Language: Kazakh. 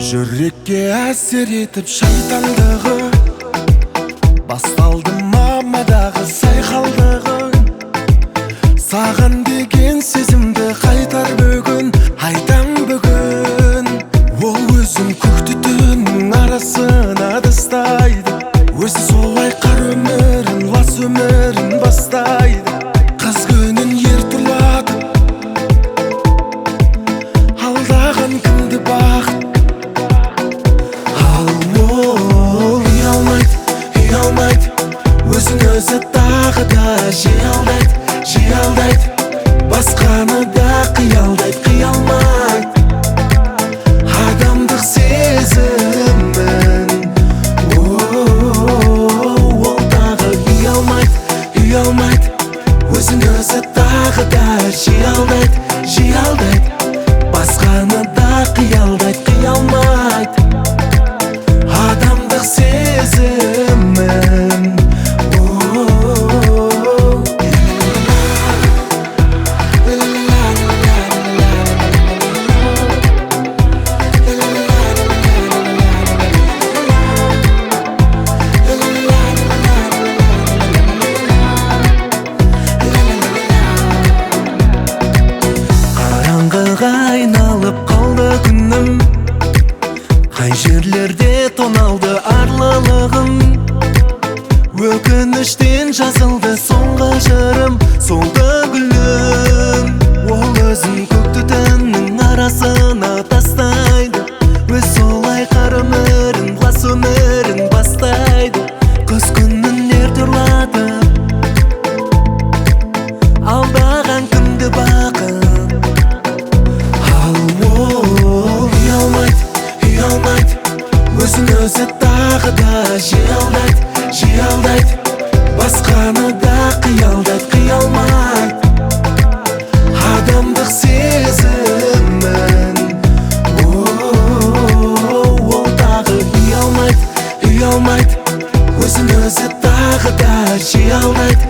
Жүрекке әсер етіп шайтандығы, басталды мамадағы сайқалдығы. Саған деген сезімді қайтар бүгін, айтам бүгін. Ол өзін көк түтіннің арасына тастайды, өзі солай қар өмірін, лас өмірін бастайды. Қыз күнін ер тұрлатып алдаған кімді бақыт. Өзін өзі тағы да жиялдайды, басқаны да қиялдайды, қиялмайды адамдық сезімін. Ол тағы ұялмайды, өзін өзі тағы да жиялдайды, басқаны да қиялдайды, қиялмайды адамдық сезімін. Айналып қалды күнім, қай жерлерде тоналды арлылығым. Өкініштен жазылды соңғы жырым, солды гүлім. Ол өзін көк түтіннің арасына тастайды, өз солай қар өмірін, лас өмірін бастайды. Қыз күнін ерте ұрлатып алдаған кімді бақыт. Өзін өзі тағы да жиялдайды, басқаны да қиялдайды, қиялмайды адамдық сезімін. Ол тағы ұялмайды, өзін өзі тағы да жиялдайды,